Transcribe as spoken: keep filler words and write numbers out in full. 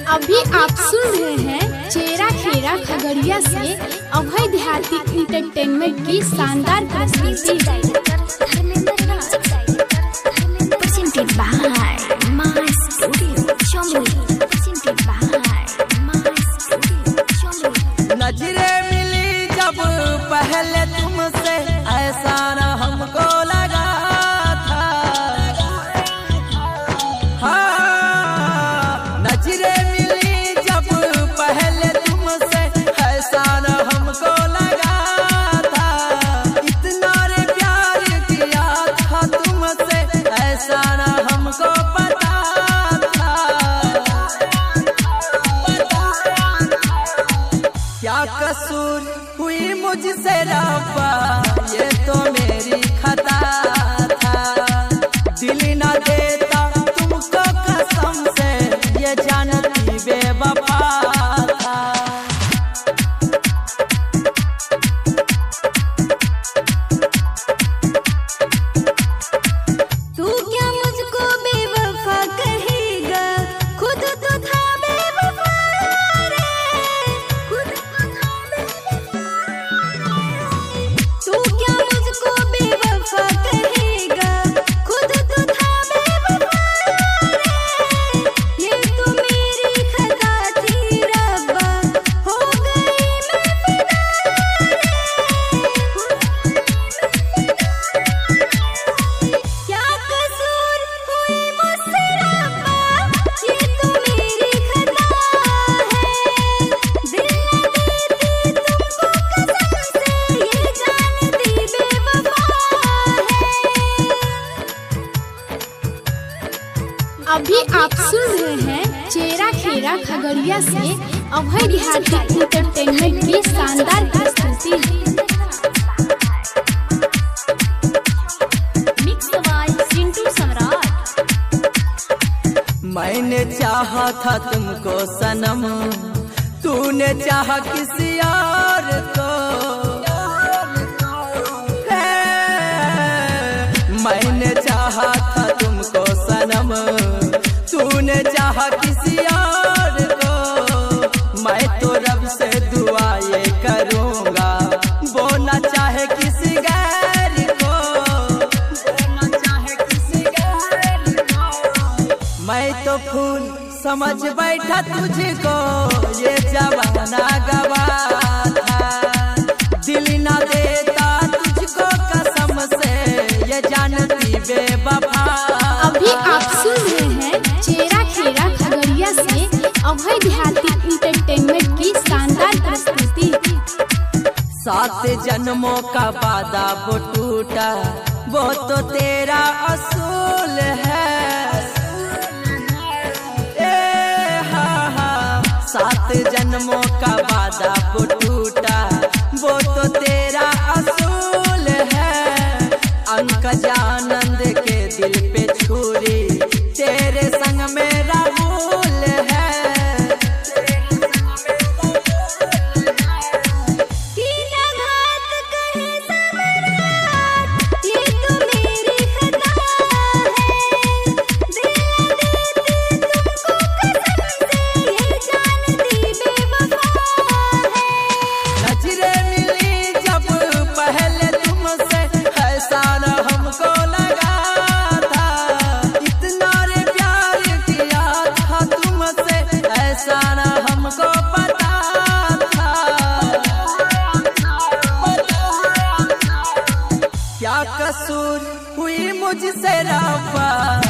अभी आप सुन रहे हैं चेरा खेरा खगड़िया से अभय देहाती इंटरटेनमेंट की शानदार प्रस्तुति। नजरे मिली जब पहले तुमसे ऐसा न हमको लगा था। हाँ, नजरे मिली जब पहले तुमसे ऐसा न हमको लगा था। इतना रे प्यार किया था तुमसे ऐसा न हमको पता था। क्या कसूर हुई मुझसे रब्बा, ये तो मेरी खता था। दिल न देता तुमको कसम से, ये जानती बेवफा था। तू क्या मुझको बेवफा कहेगा, खुद तो था बेवफा रे, खुद तो था बेवफा। तू क्या मुझको बेवफा कहेगा, खुद तो था बेवफा रे। ये तो मेरी खता थी रब्बा, हो गई मैं फिदा रे। क्या कसूर हुई मुझसे रब्बा, ये तो मेरी खता है। दिल न देती तुमको कसम से, ये जानती बेवफा है। अभी आप सुन रहे हैं चेरा खेरा खगड़िया से अभय देहाती इंटरटेनमेंट की शानदार प्रस्तुति। Mix by Chintu Samrat. मैंने चाहा था तुमको सनम, तूने चाहा किसी और को। है, मैंने चाहा था तुमको सनम, तूने चाहा किसी और को। मैं तो रब से दुआ ये करूँगा, वो न चाहे किसी गैर को, वो न चाहे किसी गैर को। मैं तो फूल समझ बैठा तुझको, ये जमाना गवा था। दिल न देता तुझको कसम से, ये जानती बेवफा। अभी आप सुन रहे हैं चेरा खेरा खगड़िया से अभय देहाती इंटरटेनमेंट की शानदार प्रस्तुति। सात जन्मों का वादा वो टूटा, वो तो तेरा असूल है। ए हाँ हाँ, सात जन्मों का वादा वो टूटा, वो तो तेरा असूल है। अंकज आनंद के दिल पे छुरी, तेरे संग मेरा भूल है। तीन घात कहे सम्राट, ये तो मेरी खता है। दिल न देती तुमको कसम से, ये जानती बेवफा है। नजरे मिली जब पहले तुमसे ऐसा न हमको लगा था। इतना रे प्यार किया था तुमसे ऐसा न हमको पता था। क्या कसूर हुई मुझसे रब्बा,